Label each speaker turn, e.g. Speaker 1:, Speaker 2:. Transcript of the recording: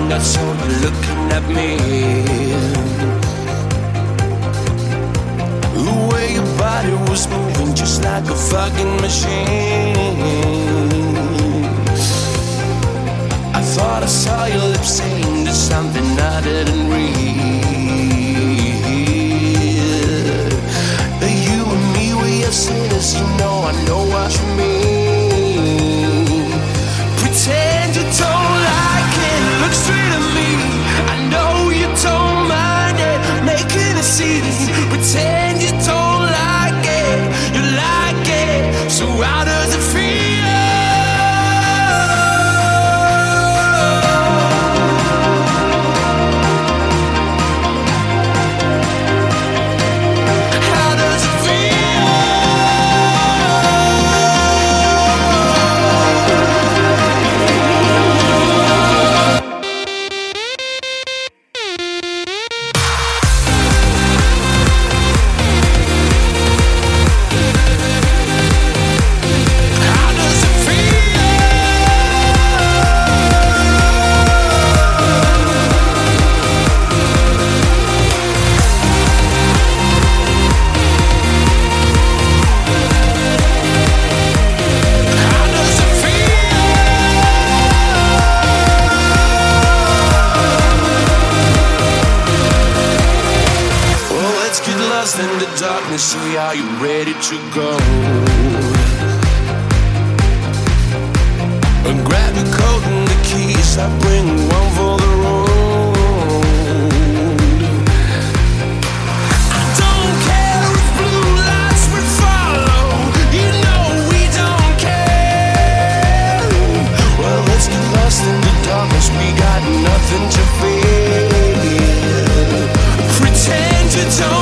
Speaker 1: I saw you looking at me. The way your body was moving just like a fucking machine. I thought I saw your lips saying there's something I didn't read. You and me, we are sinners, you know I know what you mean. Pretend you don't like it, look straight at me. I know you don't mind it, making a scene. Pretend you don't like it, you like it. So how does it feel? In the darkness, see, are you ready to go? And grab your coat and the keys, I bring one for the road. I don't care if blue lights will follow, you know we don't care. Well, let's get lost in the darkness, we got nothing to fear. Pretend you don't